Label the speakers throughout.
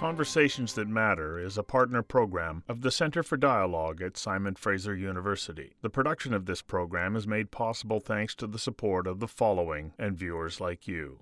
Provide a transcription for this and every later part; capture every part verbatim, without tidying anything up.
Speaker 1: Conversations That Matter is a partner program of the Center for Dialogue at Simon Fraser University. The production of this program is made possible thanks to the support of the following and viewers like you.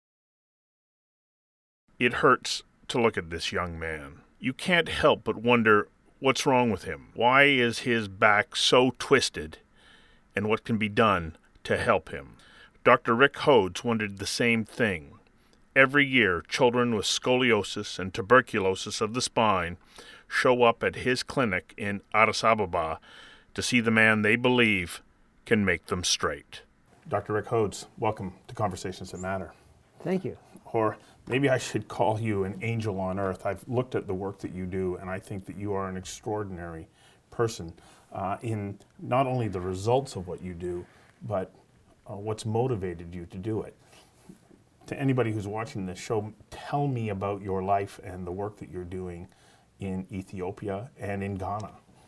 Speaker 1: It hurts to look at this young man. You can't help but wonder what's wrong with him. Why is his back so twisted, and what can be done to help him? Doctor Rick Hodes wondered the same thing. Every year, children with scoliosis and tuberculosis of the spine show up at his clinic in Addis Ababa to see the man they believe can make them straight. Doctor Rick Hodes, welcome to Conversations That Matter.
Speaker 2: Thank you.
Speaker 1: Or maybe I should call you an angel on earth. I've looked at the work that you do, and I think that you are an extraordinary person uh, in not only the results of what you do, but uh, what's motivated you to do it. To anybody who's watching this show, tell me about your life and the work that you're doing in Ethiopia and in Ghana.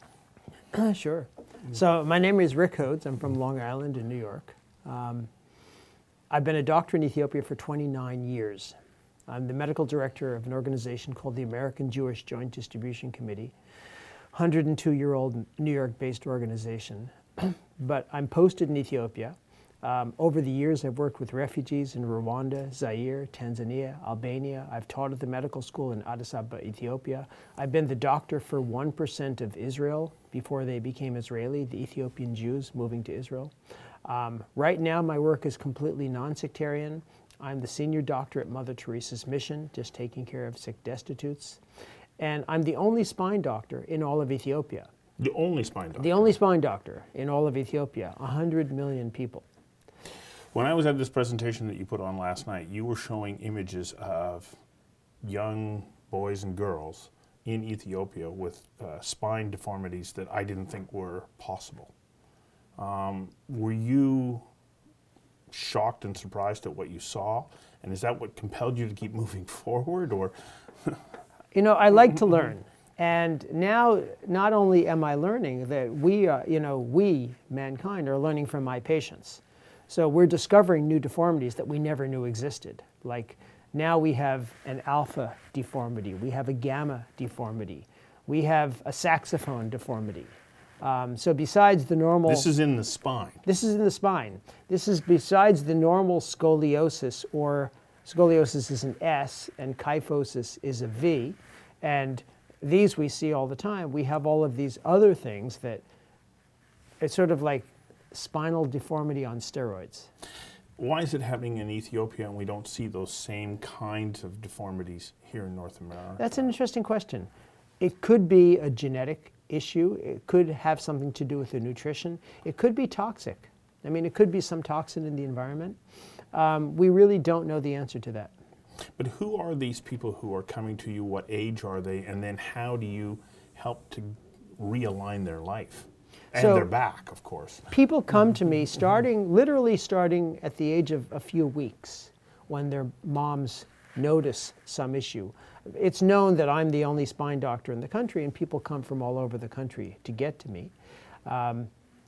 Speaker 2: Uh, sure. So my name is Rick Hodes. I'm from Long Island in New York. Um, I've been a doctor in Ethiopia for twenty-nine years. I'm the medical director of an organization called the American Jewish Joint Distribution Committee, one hundred two year old New York-based organization. But I'm posted in Ethiopia. Um, over the years, I've worked with refugees in Rwanda, Zaire, Tanzania, Albania. I've taught at the medical school in Addis Ababa, Ethiopia. I've been the doctor for one percent of Israel before they became Israeli, the Ethiopian Jews moving to Israel. Um, right now, my work is completely non-sectarian. I'm the senior doctor at Mother Teresa's Mission, just taking care of sick destitutes. And I'm the only spine doctor in all of Ethiopia.
Speaker 1: The only spine doctor?
Speaker 2: The only spine doctor in all of Ethiopia, one hundred million people.
Speaker 1: When I was at this presentation that you put on last night, you were showing images of young boys and girls in Ethiopia with uh, spine deformities that I didn't think were possible. Um, were you shocked and surprised at what you saw? And is that what compelled you to keep moving forward? Or
Speaker 2: You know, I like to learn. And now, not only am I learning that we, uh, you know, we, mankind, are learning from my patients. So we're discovering new deformities that we never knew existed. Like now we have an alpha deformity, we have a gamma deformity, we have a saxophone deformity. Um, so besides the normal...
Speaker 1: This is in the spine.
Speaker 2: This is in the spine. This is besides the normal scoliosis, or scoliosis is an S and kyphosis is a V. And these we see all the time. We have all of these other things that it's sort of like spinal deformity on steroids.
Speaker 1: Why is it happening in Ethiopia and we don't see those same kinds of deformities here in North America?
Speaker 2: That's an interesting question. It could be a genetic issue. It could have something to do with the nutrition. It could be toxic. I mean, it could be some toxin in the environment. Um, we really don't know the answer to that.
Speaker 1: But who are these people who are coming to you? What age are they? And then how do you help to realign their life? And
Speaker 2: so,
Speaker 1: their back, of course.
Speaker 2: People come to me starting, literally starting at the age of a few weeks when their moms notice some issue. It's known that I'm the only spine doctor in the country, and people come from all over the country to get to me. Um,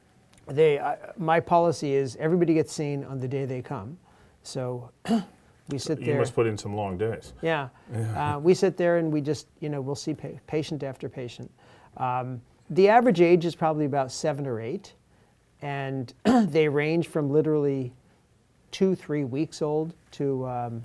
Speaker 2: they, uh, my policy is everybody gets seen on the day they come. So we sit there.
Speaker 1: You must put in some long days.
Speaker 2: Yeah. Uh, we sit there and we just, you know, we'll see pa patient after patient. Um, The average age is probably about seven or eight, and they range from literally two, three weeks old to um,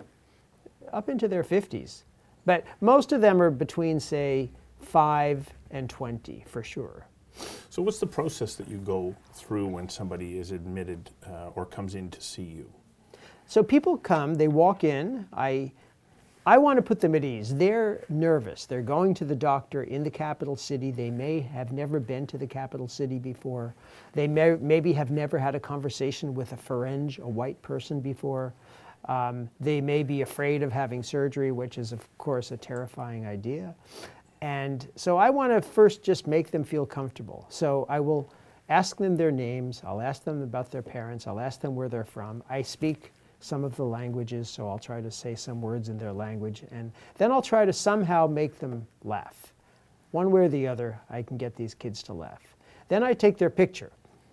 Speaker 2: up into their fifties. But most of them are between, say, five and twenty, for sure.
Speaker 1: So what's the process that you go through when somebody is admitted uh, or comes in to see you?
Speaker 2: So people come, they walk in, I... I want to put them at ease. They're nervous. They're going to the doctor in the capital city. They may have never been to the capital city before. They may maybe have never had a conversation with a pharynge, a white person, before. Um, they may be afraid of having surgery, which is, of course, a terrifying idea. And so I want to first just make them feel comfortable. So I will ask them their names. I'll ask them about their parents. I'll ask them where they're from. I speak some of the languages, so I'll try to say some words in their language, and then I'll try to somehow make them laugh. One way or the other, I can get these kids to laugh. Then I take their picture.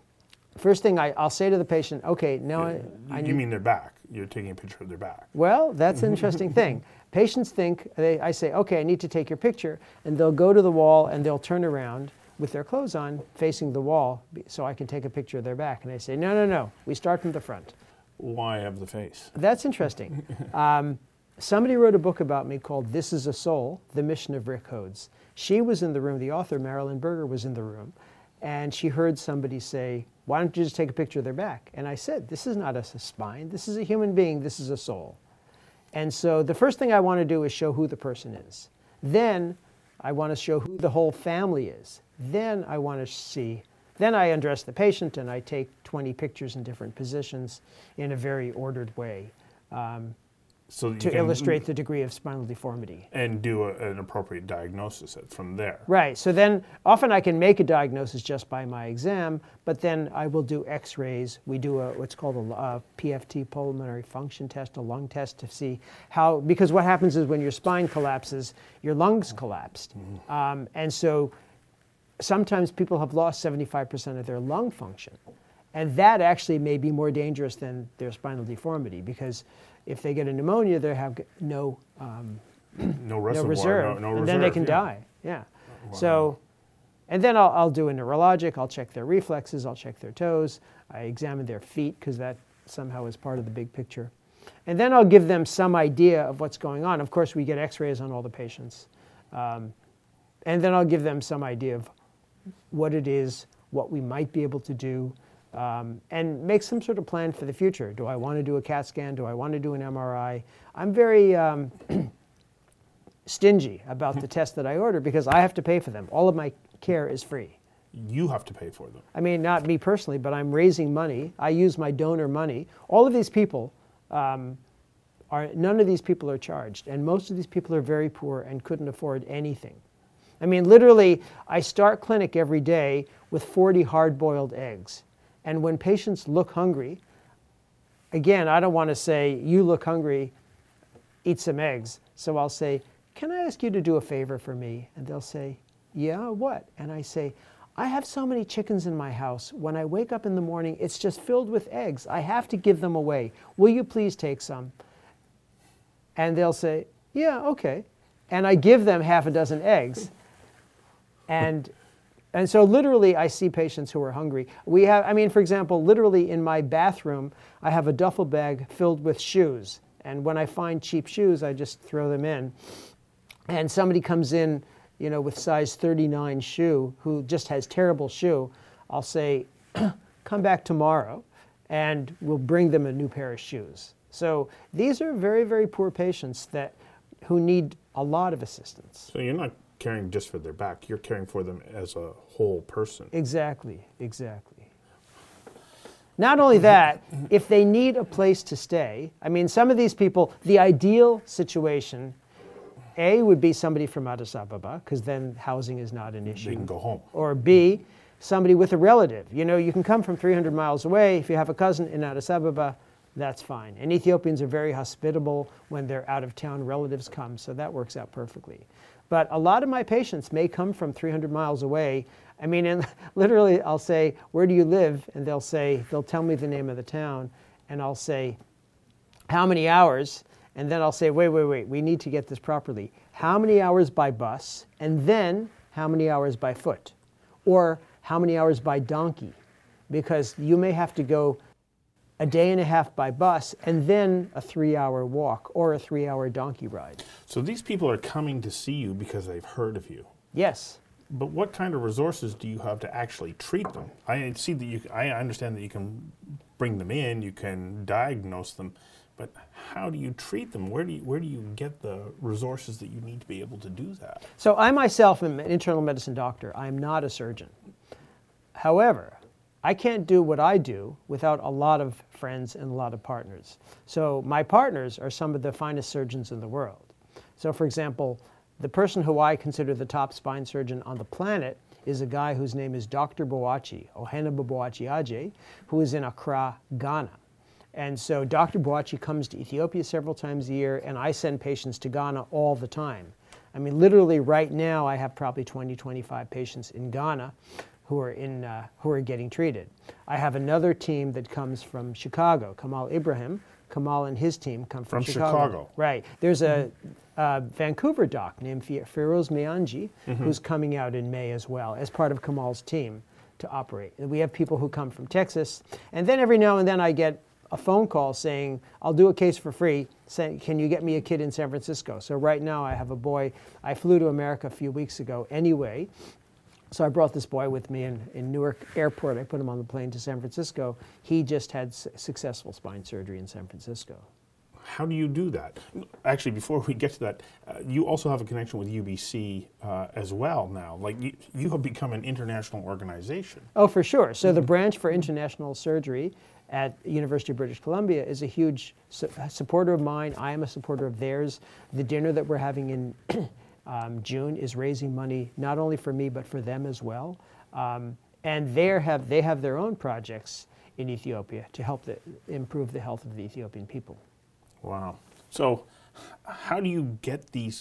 Speaker 2: First thing I, I'll say to the patient, okay, now
Speaker 1: yeah,
Speaker 2: I, I
Speaker 1: You
Speaker 2: need,
Speaker 1: mean their back? You're taking a picture of their back.
Speaker 2: Well, that's an interesting thing. Patients think, they, I say, okay, I need to take your picture, and they'll go to the wall and they'll turn around with their clothes on, facing the wall, so I can take a picture of their back. And I say, no, no, no, we start from the front.
Speaker 3: Why have the face?
Speaker 2: That's interesting. um, somebody wrote a book about me called This Is a Soul, The Mission of Rick Hodes. She was in the room, the author, Marilyn Berger, was in the room, and she heard somebody say, why don't you just take a picture of their back? And I said, this is not a spine, this is a human being, this is a soul. And so the first thing I want to do is show who the person is. Then I want to show who the whole family is. Then I want to see, then I undress the patient and I take twenty pictures in different positions in a very ordered way um,
Speaker 3: so
Speaker 2: to
Speaker 3: can,
Speaker 2: illustrate the degree of spinal deformity.
Speaker 3: And do a, an appropriate diagnosis from there.
Speaker 2: Right, so then often I can make a diagnosis just by my exam, but then I will do x-rays. We do a, what's called a, a P F T, pulmonary function test, a lung test to see how, because what happens is when your spine collapses, your lungs collapsed. Mm-hmm. um, and so sometimes people have lost seventy-five percent of their lung function. And that actually may be more dangerous than their spinal deformity, because if they get a pneumonia, they have no, um,
Speaker 3: no, reservoir,
Speaker 2: no reserve,
Speaker 3: no, no
Speaker 2: and
Speaker 3: reserve,
Speaker 2: then they can
Speaker 3: yeah.
Speaker 2: die. Yeah.
Speaker 3: Wow.
Speaker 2: So, and then I'll, I'll do a neurologic, I'll check their reflexes, I'll check their toes, I examine their feet, because that somehow is part of the big picture. And then I'll give them some idea of what's going on. Of course, we get x-rays on all the patients. Um, and then I'll give them some idea of what it is, what we might be able to do, um, and make some sort of plan for the future. Do I want to do a CAT scan? Do I want to do an M R I? I'm very um, stingy about the tests that I order because I have to pay for them. All of my care is free.
Speaker 3: You have to pay for them.
Speaker 2: I mean, not me personally, but I'm raising money. I use my donor money. All of these people, um, are, none of these people are charged, and most of these people are very poor and couldn't afford anything. I mean, literally, I start clinic every day with forty hard-boiled eggs. And when patients look hungry, again, I don't want to say, you look hungry, eat some eggs. So I'll say, can I ask you to do a favor for me? And they'll say, yeah, what? And I say, I have so many chickens in my house. When I wake up in the morning, it's just filled with eggs. I have to give them away. Will you please take some? And they'll say, yeah, okay. And I give them half a dozen eggs. And, and so literally I see patients who are hungry. We have, I mean, for example, literally in my bathroom, I have a duffel bag filled with shoes. And when I find cheap shoes, I just throw them in. And somebody comes in, you know, with size thirty-nine shoe, who just has terrible shoe, I'll say, come back tomorrow, and we'll bring them a new pair of shoes. So these are very, very poor patients that, who need a lot of assistance.
Speaker 3: So you're not caring just for their back, you're caring for them as a whole person.
Speaker 2: Exactly, exactly. Not only that, if they need a place to stay, I mean, some of these people, the ideal situation, A, would be somebody from Addis Ababa, because then housing is not an issue.
Speaker 3: They can go home.
Speaker 2: Or B, somebody with a relative. You know, you can come from three hundred miles away. If you have a cousin in Addis Ababa, that's fine. And Ethiopians are very hospitable when their out-of-town relatives come, so that works out perfectly. But a lot of my patients may come from three hundred miles away. I mean, and literally, I'll say, where do you live? And they'll say, they'll tell me the name of the town, and I'll say, how many hours? And then I'll say, wait, wait, wait, we need to get this properly. How many hours by bus? And then how many hours by foot? Or how many hours by donkey? Because you may have to go a day and a half by bus and then a three-hour walk or a three-hour donkey ride.
Speaker 3: So these people are coming to see you because they've heard of you.
Speaker 2: Yes.
Speaker 3: But what kind of resources do you have to actually treat them? I see that you, I understand that you can bring them in, you can diagnose them, but how do you treat them? Where do you, where do you get the resources that you need to be able to do that?
Speaker 2: So I myself am an internal medicine doctor. I'm not a surgeon. However, I can't do what I do without a lot of friends and a lot of partners. So my partners are some of the finest surgeons in the world. So for example, the person who I consider the top spine surgeon on the planet is a guy whose name is Doctor Boachi, Ohene Boachi Aje, who is in Accra, Ghana. And so Doctor Boachi comes to Ethiopia several times a year, and I send patients to Ghana all the time. I mean, literally right now I have probably twenty, twenty-five patients in Ghana who are, in, uh, who are getting treated. I have another team that comes from Chicago. Kamal Ibrahim Kamal and his team come from,
Speaker 3: From
Speaker 2: Chicago.
Speaker 3: Chicago.
Speaker 2: Right. There's a uh, Vancouver doc named Fi- Feroz Mianji,
Speaker 3: Mm-hmm.
Speaker 2: who's coming out in May as well as part of Kamal's team to operate. And we have people who come from Texas. And then every now and then I get a phone call saying, I'll do a case for free, saying, can you get me a kid in San Francisco? So right now I have a boy. I flew to America a few weeks ago anyway. So I brought this boy with me in, in Newark Airport. I put him on the plane to San Francisco. He just had s- successful spine surgery in San Francisco.
Speaker 3: How do you do that? Actually, before we get to that, uh, you also have a connection with U B C uh, as well now. Like you, you have become an international organization.
Speaker 2: Oh, for sure. So the branch for international surgery at University of British Columbia is a huge su- supporter of mine. I am a supporter of theirs. The dinner that we're having in um, June is raising money not only for me but for them as well. Um, and they have they have their own projects in Ethiopia to help the, improve the health of the Ethiopian people.
Speaker 3: Wow. So, how do you get these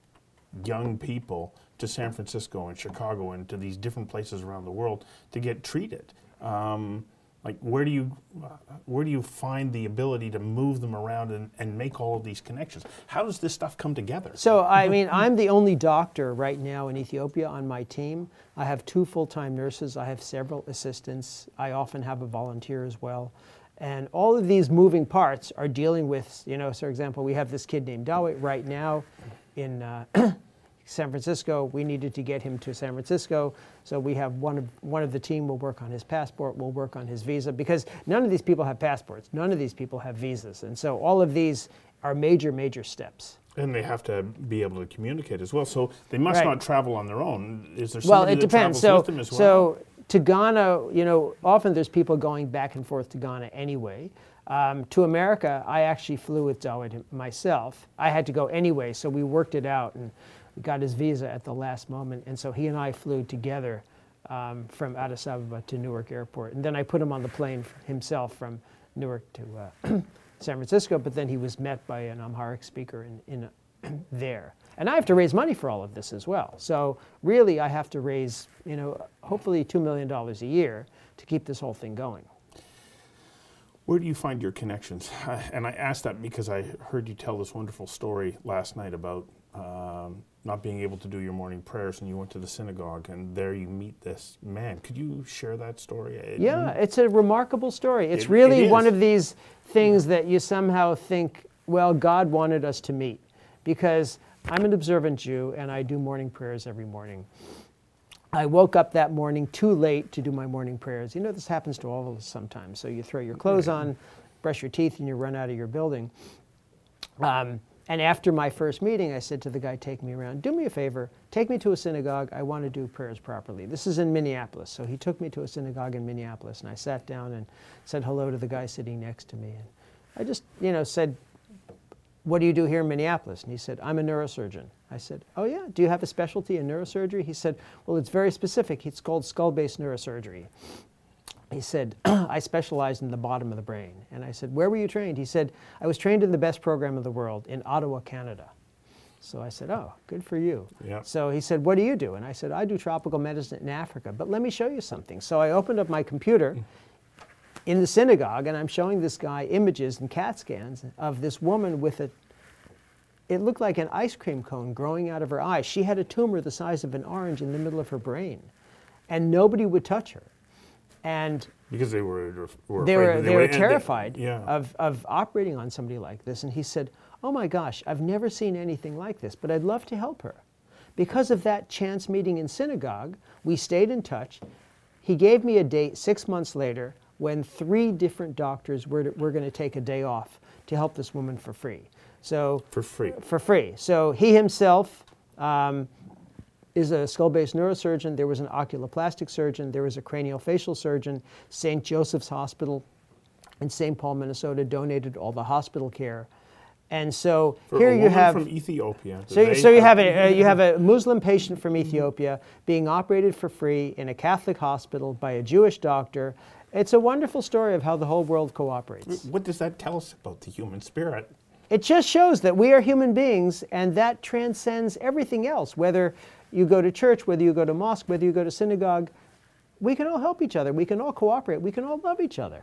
Speaker 3: young people to San Francisco and Chicago and to these different places around the world to get treated? Um, like, where do you uh, where do you find the ability to move them around and, and make all of these connections? How does this stuff come together?
Speaker 2: So, I mean, I'm the only doctor right now in Ethiopia on my team. I have two full-time nurses. I have several assistants. I often have a volunteer as well. And all of these moving parts are dealing with, you know, for example, we have this kid named Dawit right now in uh, San Francisco. We needed to get him to San Francisco. So we have one of, one of the team will work on his passport, will work on his visa, because none of these people have passports. None of these people have visas. And so all of these are major, major steps.
Speaker 3: And they have to be able to communicate as well. So they must
Speaker 2: Right.
Speaker 3: not travel on their own. Is there
Speaker 2: Well,
Speaker 3: somebody
Speaker 2: it
Speaker 3: that
Speaker 2: depends.
Speaker 3: travels
Speaker 2: So,
Speaker 3: with them as well?
Speaker 2: so to Ghana, you know, often there's people going back and forth to Ghana anyway. Um, to America, I actually flew with Dawit myself. I had to go anyway, so we worked it out, and we got his visa at the last moment. And so he and I flew together um, from Addis Ababa to Newark Airport. And then I put him on the plane for himself from Newark to uh, San Francisco, but then he was met by an Amharic speaker in, in a, there. And I have to raise money for all of this as well. So really, I have to raise, you know, hopefully two million dollars a year to keep this whole thing going.
Speaker 3: Where do you find your connections? Uh, and I asked that because I heard you tell this wonderful story last night about um, not being able to do your morning prayers, and you went to the synagogue, and there you meet this man. Could you share that story? It,
Speaker 2: Yeah, it's a remarkable story. It's
Speaker 3: It-
Speaker 2: really
Speaker 3: it
Speaker 2: one
Speaker 3: is.
Speaker 2: of these things that you somehow think, well, God wanted us to meet. Because I'm an observant Jew, and I do morning prayers every morning. I woke up that morning too late to do my morning prayers. You know, this happens to all of us sometimes. So you throw your clothes on, brush your teeth, and you run out of your building. Um, and after my first meeting, I said to the guy, take me around. Do me a favor. Take me to a synagogue. I want to do prayers properly. This is in Minneapolis. So he took me to a synagogue in Minneapolis, and I sat down and said hello to the guy sitting next to me. And I just, you know, said, what do you do here in Minneapolis? And he said, I'm a neurosurgeon. I said, oh yeah, do you have a specialty in neurosurgery? He said, well, it's very specific. It's called skull-based neurosurgery. He said, I specialize in the bottom of the brain. And I said, where were you trained? He said, I was trained in the best program in the world in Ottawa, Canada. So I said, oh, good for you.
Speaker 3: Yeah.
Speaker 2: So he said, what do you do? And I said, I do tropical medicine in Africa, but let me show you something. So I opened up my computer in the synagogue, and I'm showing this guy images and CAT scans of this woman with a, it looked like an ice cream cone growing out of her eye. She had a tumor the size of an orange in the middle of her brain, and nobody would touch her. And
Speaker 3: Because they were, were
Speaker 2: they
Speaker 3: afraid
Speaker 2: were,
Speaker 3: that
Speaker 2: they were
Speaker 3: would- and
Speaker 2: terrified
Speaker 3: yeah.
Speaker 2: of, of operating on somebody like this. And he said, oh my gosh, I've never seen anything like this, but I'd love to help her. Because of that chance meeting in synagogue, we stayed in touch. He gave me a date six months later when three different doctors were, to, were going to take a day off to help this woman for free. So
Speaker 3: For free.
Speaker 2: For free. So he himself um, is a skull-based neurosurgeon. There was an oculoplastic surgeon. There was a craniofacial surgeon. Saint Joseph's Hospital in Saint Paul, Minnesota donated all the hospital care. And so
Speaker 3: For
Speaker 2: here
Speaker 3: a
Speaker 2: you
Speaker 3: woman
Speaker 2: have...
Speaker 3: from Ethiopia.
Speaker 2: So,
Speaker 3: they
Speaker 2: so you have a uh, you have a Muslim patient from Ethiopia being operated for free in a Catholic hospital by a Jewish doctor. It's a wonderful story of how the whole world cooperates.
Speaker 3: What does that tell us about the human spirit?
Speaker 2: It just shows that we are human beings, and that transcends everything else. Whether you go to church, whether you go to mosque, whether you go to synagogue, we can all help each other. We can all cooperate. We can all love each other.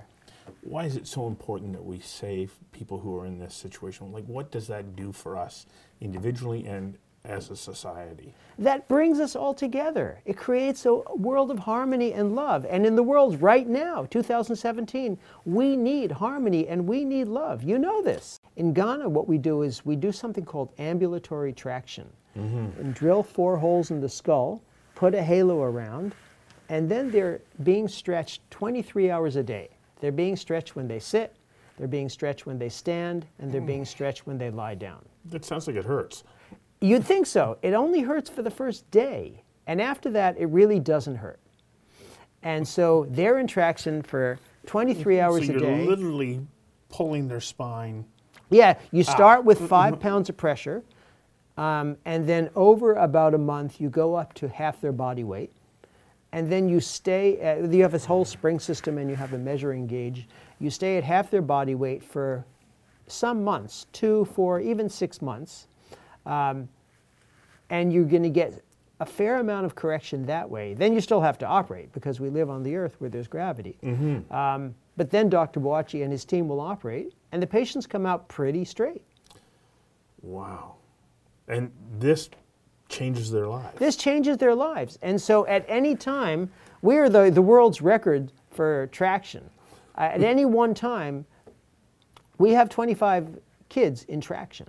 Speaker 3: Why is it so important that we save people who are in this situation? Like, what does that do for us individually and as a society?
Speaker 2: That brings us all together. It creates a world of harmony and love. And in the world right now, two thousand seventeen, we need harmony and we need love. You know this. In Ghana, what we do is we do something called ambulatory traction. Mm-hmm. And drill four holes in the skull, put a halo around, and then they're being stretched twenty-three hours a day. They're being stretched when they sit, they're being stretched when they stand, and they're being stretched when they lie down.
Speaker 3: That sounds like it hurts.
Speaker 2: You'd think so. It only hurts for the first day. And after that, it really doesn't hurt. And so they're in traction for twenty-three hours
Speaker 3: so
Speaker 2: a day.
Speaker 3: You're literally pulling their spine.
Speaker 2: Yeah, you start with five pounds of pressure, um, and then over about a month, you go up to half their body weight. And then you stay, at, you have this whole spring system and you have a measuring gauge. You stay at half their body weight for some months, two, four, even six months. Um, and you're going to get a fair amount of correction that way. Then you still have to operate because we live on the earth where there's gravity. Mm-hmm. um, but then Doctor Boakye and his team will operate, and the patients come out pretty straight.
Speaker 3: Wow. And this changes their lives.
Speaker 2: This changes their lives. And so at any time, we are the, the world's record for traction. Uh, at any one time, we have twenty-five kids in traction.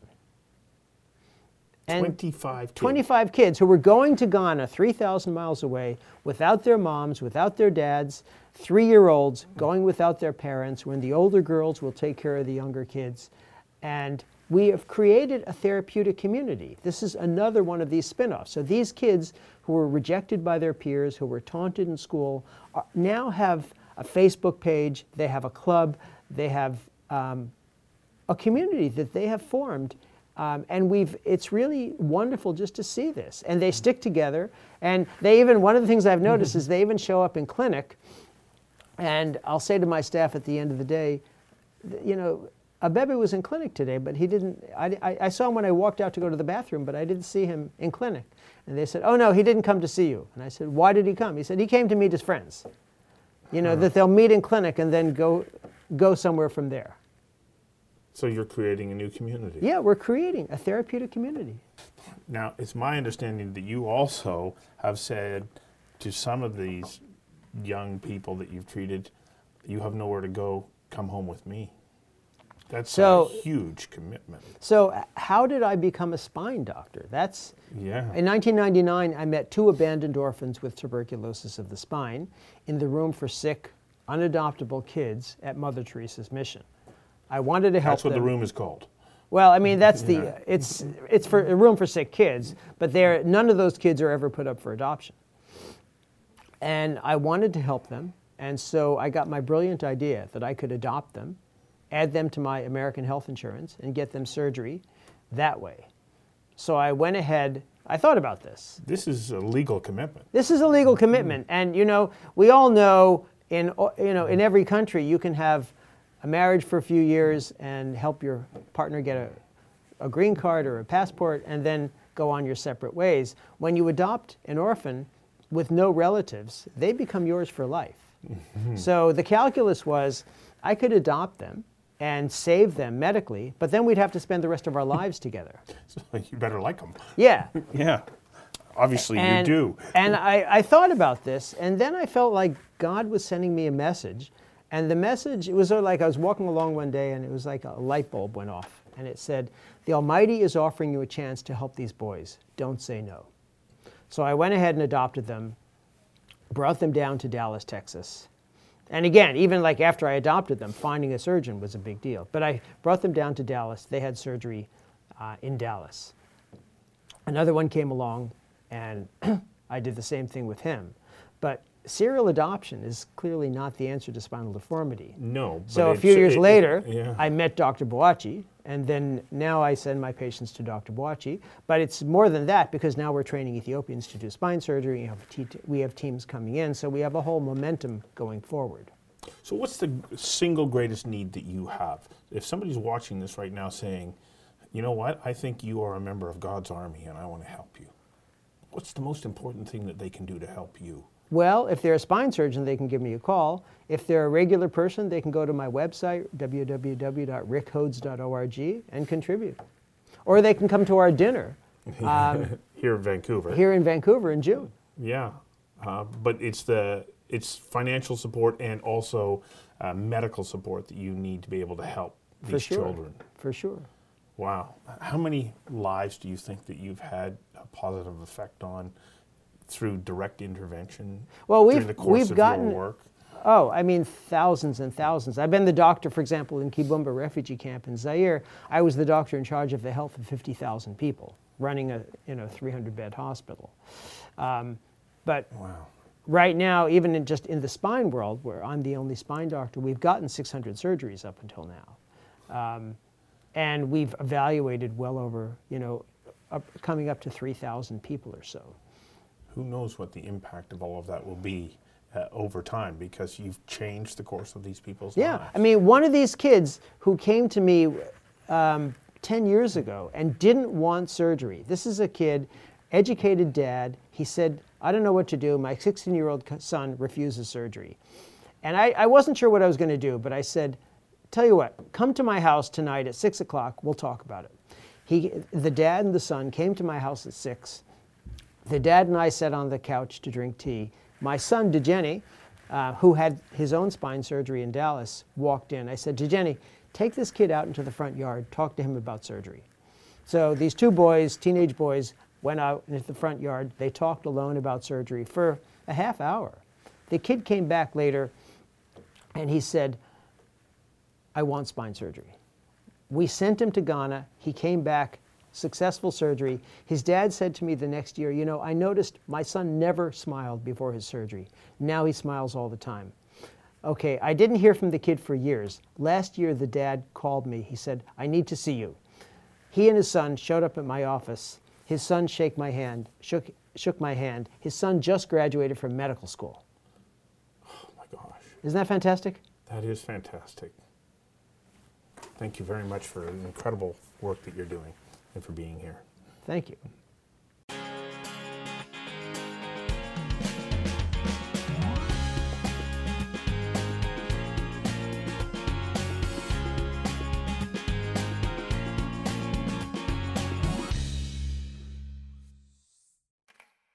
Speaker 2: And
Speaker 3: twenty-five kids.
Speaker 2: twenty-five kids who were going to Ghana three thousand miles away without their moms, without their dads, three-year-olds going without their parents, when the older girls will take care of the younger kids. And we have created a therapeutic community. This is another one of these spin-offs. So these kids who were rejected by their peers, who were taunted in school, are, now have a Facebook page, they have a club, they have um, a community that they have formed. Um, and we've, it's really wonderful just to see this. And they stick together. And they even, one of the things I've noticed is they even show up in clinic. And I'll say to my staff at the end of the day, you know, Abebe was in clinic today, but he didn't, I, I, I saw him when I walked out to go to the bathroom, but I didn't see him in clinic. And they said, oh no, he didn't come to see you. And I said, why did he come? He said, he came to meet his friends. You know, uh-huh. that they'll meet in clinic and then go, go somewhere from there.
Speaker 3: So you're creating a new community.
Speaker 2: Yeah, we're creating a therapeutic community.
Speaker 3: Now, it's my understanding that you also have said to some of these young people that you've treated, you have nowhere to go, come home with me. That's so, a huge commitment.
Speaker 2: So how did I become a spine doctor? That's,
Speaker 3: yeah.
Speaker 2: In nineteen ninety-nine, I met two abandoned orphans with tuberculosis of the spine in the room for sick, unadoptable kids at Mother Teresa's mission. I wanted to help
Speaker 3: That's what
Speaker 2: them.
Speaker 3: the room is called.
Speaker 2: Well, I mean, that's
Speaker 3: yeah.
Speaker 2: the, it's, it's for a room for sick kids, but they're, none of those kids are ever put up for adoption. And I wanted to help them, and so I got my brilliant idea that I could adopt them, add them to my American health insurance, and get them surgery that way. So I went ahead, I thought about this.
Speaker 3: This is a legal commitment.
Speaker 2: This is a legal commitment, and you know, we all know in, you know, in every country you can have a marriage for a few years and help your partner get a, a green card or a passport and then go on your separate ways. When you adopt an orphan with no relatives, they become yours for life. Mm-hmm. So the calculus was, I could adopt them and save them medically, but then we'd have to spend the rest of our lives together.
Speaker 3: So you better like them.
Speaker 2: Yeah.
Speaker 3: Yeah. Obviously
Speaker 2: and,
Speaker 3: you do.
Speaker 2: And I, I thought about this, and then I felt like God was sending me a message. And the message, it was sort of like I was walking along one day and it was like a light bulb went off. And it said, the Almighty is offering you a chance to help these boys. Don't say no. So I went ahead and adopted them, brought them down to Dallas, Texas. And again, even like after I adopted them, finding a surgeon was a big deal. But I brought them down to Dallas. They had surgery uh, in Dallas. Another one came along and I did the same thing with him. But serial adoption is clearly not the answer to spinal deformity.
Speaker 3: No.
Speaker 2: So a few years it, later, it, yeah. I met Doctor Boakye, and then now I send my patients to Doctor Boakye. But it's more than that, because now we're training Ethiopians to do spine surgery. We have, te we have teams coming in, so we have a whole momentum going forward.
Speaker 3: So what's the single greatest need that you have? If somebody's watching this right now saying, you know what, I think you are a member of God's army and I want to help you. What's the most important thing that they can do to help you?
Speaker 2: Well, if they're a spine surgeon, they can give me a call. If they're a regular person, they can go to my website, w w w dot rick hodes dot org, and contribute. Or they can come to our dinner um,
Speaker 3: Here in Vancouver.
Speaker 2: here in Vancouver in June.
Speaker 3: Yeah, uh, but it's the it's financial support and also uh, medical support that you need to be able to help these
Speaker 2: For sure.
Speaker 3: children.
Speaker 2: For sure.
Speaker 3: Wow, how many lives do you think that you've had a positive effect on through direct intervention
Speaker 2: Well,
Speaker 3: during
Speaker 2: we've
Speaker 3: the course
Speaker 2: we've
Speaker 3: of
Speaker 2: gotten
Speaker 3: your work?
Speaker 2: Oh, I mean, thousands and thousands. I've been the doctor, for example, in Kibumba refugee camp in Zaire. I was the doctor in charge of the health of fifty thousand people, running a you know three hundred bed hospital. Um, but
Speaker 3: Wow.
Speaker 2: right now, even in just in the spine world, where I'm the only spine doctor, we've gotten six hundred surgeries up until now, um, and we've evaluated well over you know up, coming up to three thousand people or so.
Speaker 3: Who knows what the impact of all of that will be uh, over time, because you've changed the course of these people's
Speaker 2: Yeah,
Speaker 3: lives.
Speaker 2: I mean, one of these kids who came to me um, ten years ago and didn't want surgery. This is a kid, educated dad. He said, I don't know what to do. My sixteen-year-old son refuses surgery. And I, I wasn't sure what I was going to do, but I said, tell you what, come to my house tonight at six o'clock. We'll talk about it. He, the dad and the son came to my house at six. The dad and I sat on the couch to drink tea. My son, Dejeni, uh, who had his own spine surgery in Dallas, walked in. I said, Dejeni, take this kid out into the front yard, talk to him about surgery. So these two boys, teenage boys, went out into the front yard. They talked alone about surgery for a half hour. The kid came back later, and he said, I want spine surgery. We sent him to Ghana. He came back, successful surgery. His dad said to me the next year, you know, I noticed my son never smiled before his surgery. Now he smiles all the time. Okay, I didn't hear from the kid for years. Last year, the dad called me. He said, I need to see you. He and his son showed up at my office. His son shook my hand, shook, shook my hand. His son just graduated from medical school.
Speaker 3: Oh my gosh.
Speaker 2: Isn't that fantastic?
Speaker 3: That is fantastic. Thank you very much for the incredible work that you're doing and for being here.
Speaker 2: Thank you.